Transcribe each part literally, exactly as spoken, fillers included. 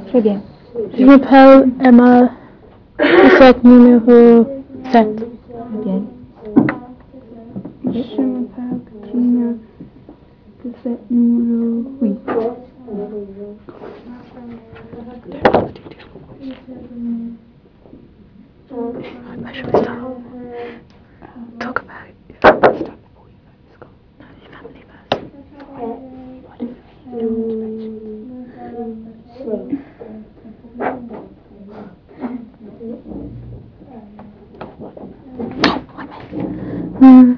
Très bien. Je m'appelle Emma, cassette numéro sept. Très bien. Je m'appelle Katrina, cassette numéro huit. Bah, je fais ça. Talk about it. Les family first. Hmm.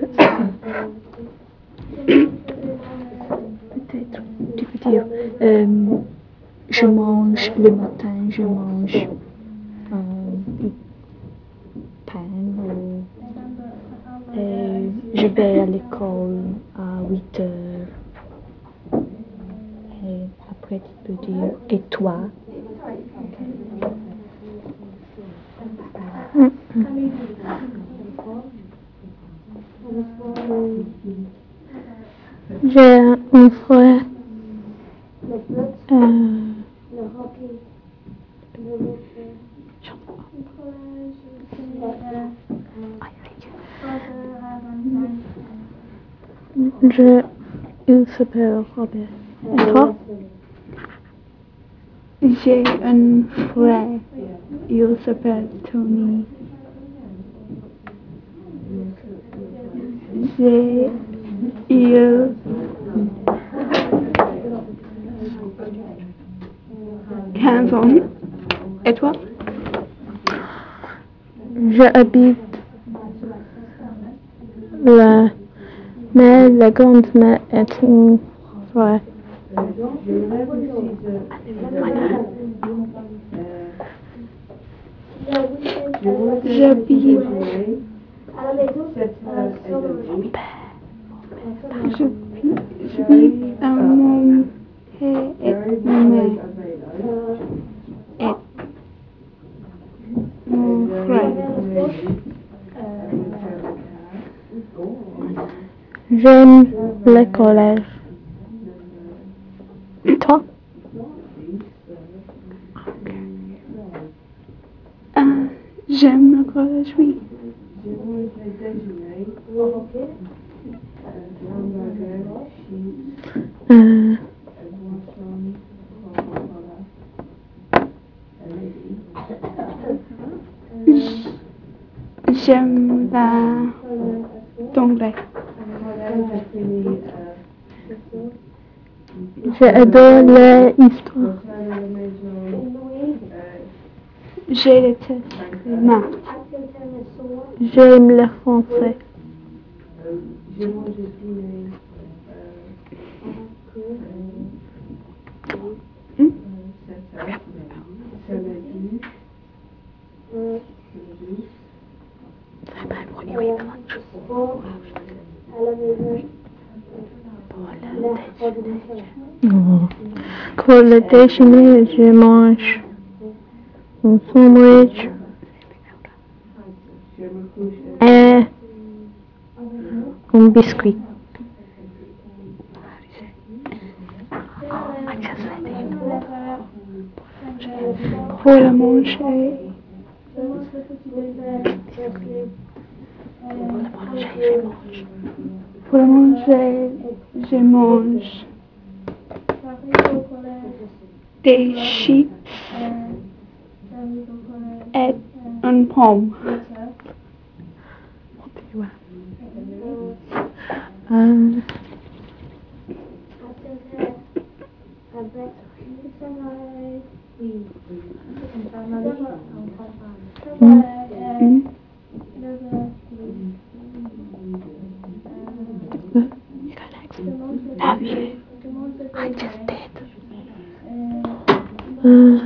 Peut-être tu peux dire euh, je mange le matin, je mange euh, du pain ou et je vais à l'école à huit heures. Et après tu peux dire et toi? J'ai un frère. Euh, je, il s'appelle Robert. Et toi? J'ai un frère, il s'appelle Tony. J'ai, il, quinze ans. Et toi? J'habite là, mais la grande mère est une frère. J'habite, j'habite à mon père et ma mère. Et mon frère. J'aime le collège. Et toi? Ah, j'aime le collège, oui. Euh, J'aime la d'anglais. J'adore l'histoire. J'ai les tests de maths. J'aime le français. Hmm? Oh. Pour le déjeuner, je mange un sandwich et un biscuit. Pour le manger, pour le manger, je mange des chips et une pomme. Um, Hmm? You go next. No, you. I just did. Uh,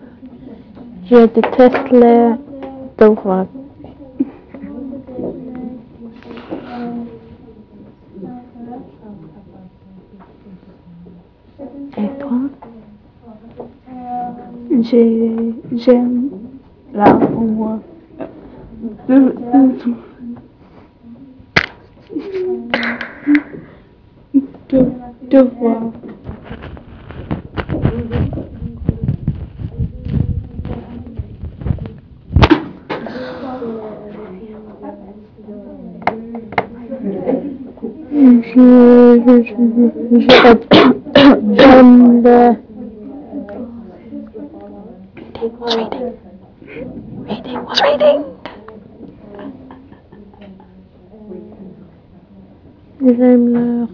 je déteste les devoirs. J'ai, j'aime la moi. De, de, de voir. Je, je, je, je, j'aime le What's reading? Reading. What's reading? j'aime le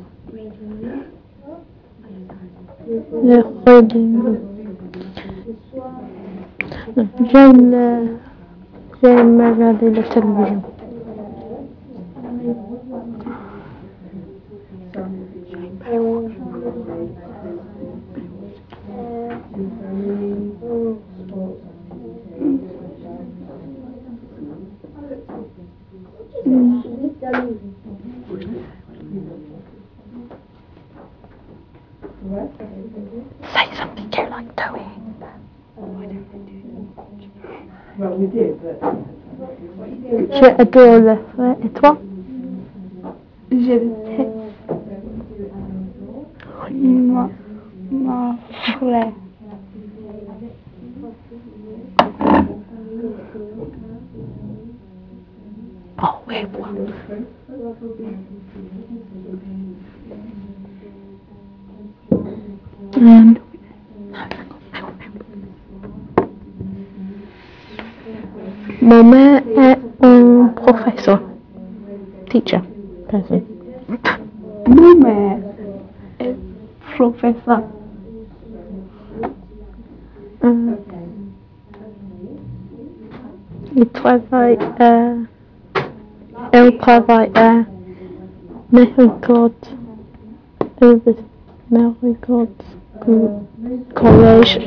le reading. J'aime le j'aime regarder la télévision. Mm. Say something you like doing. Well, we did, but... J'adore le faire. Et toi? Je ma ma frère. Oh, wait, what? And mon mère est un professeur. Teacher. Person. Mon mère est professeur. Euh, il travaille à... Elle travaille à Merricourt. Merricourt College.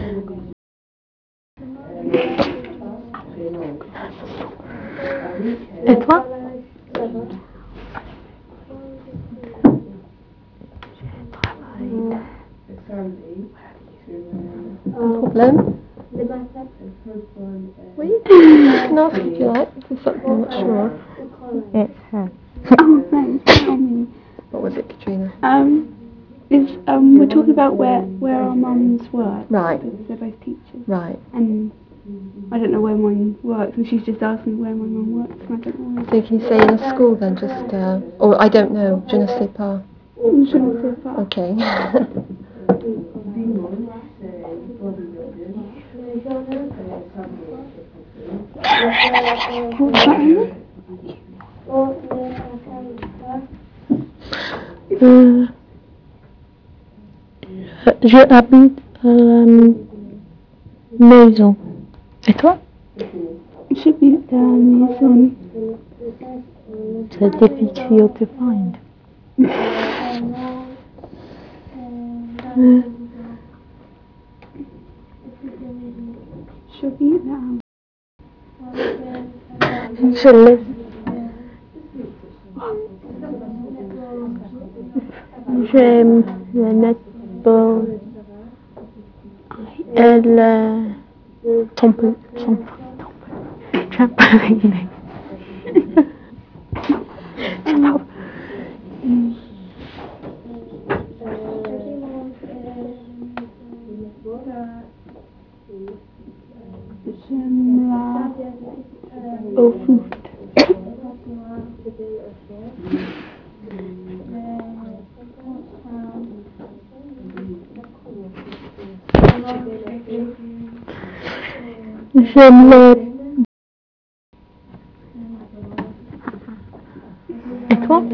Et toi? Un problème? Oui? No, if you like. This is something I'm not sure. It's her. Oh, thanks. Tell me. What was it, Katrina? Um, is um, we're talking about where where our mums work. Right. Because they're both teachers. Right. And I don't know where mine works, and she's just asked me where my mum works, and I don't know. So can you say in a school then, just, uh, or I don't know, je ne sais pas. Je ne sais pas. Okay. Euh, je habite à la maison. Et toi? J'habite à la maison. C'est difficile to find. Euh, J'habite à je laisse. J'aime le netball et le trampoline. Trampoline. J'aime la au foot. J'aime le... Et toi?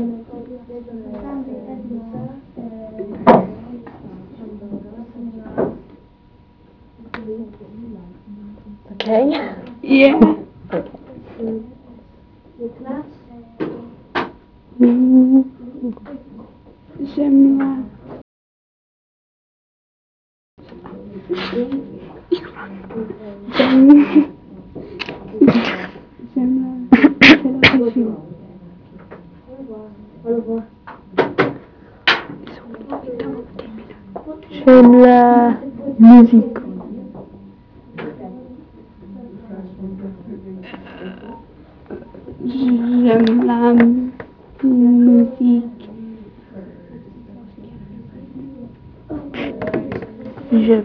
Okay. Yeah. Mm. J'aime la... J'aime... J'aime la télévision. J'aime la musique. J'aime la musique. Je,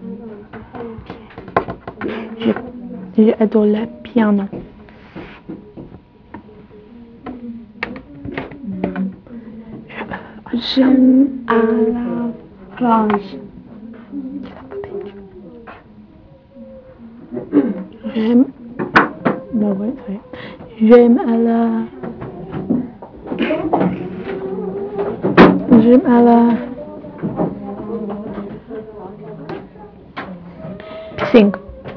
je, j'adore le piano. J'aime à la plage. J'aime. Non, ouais, sorry. J'aime à la. J'aime à la. Piscine.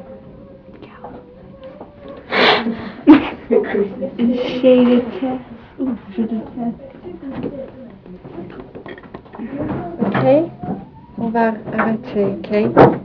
Je déteste. Ouf, je déteste. Ok, on va arrêter, ok?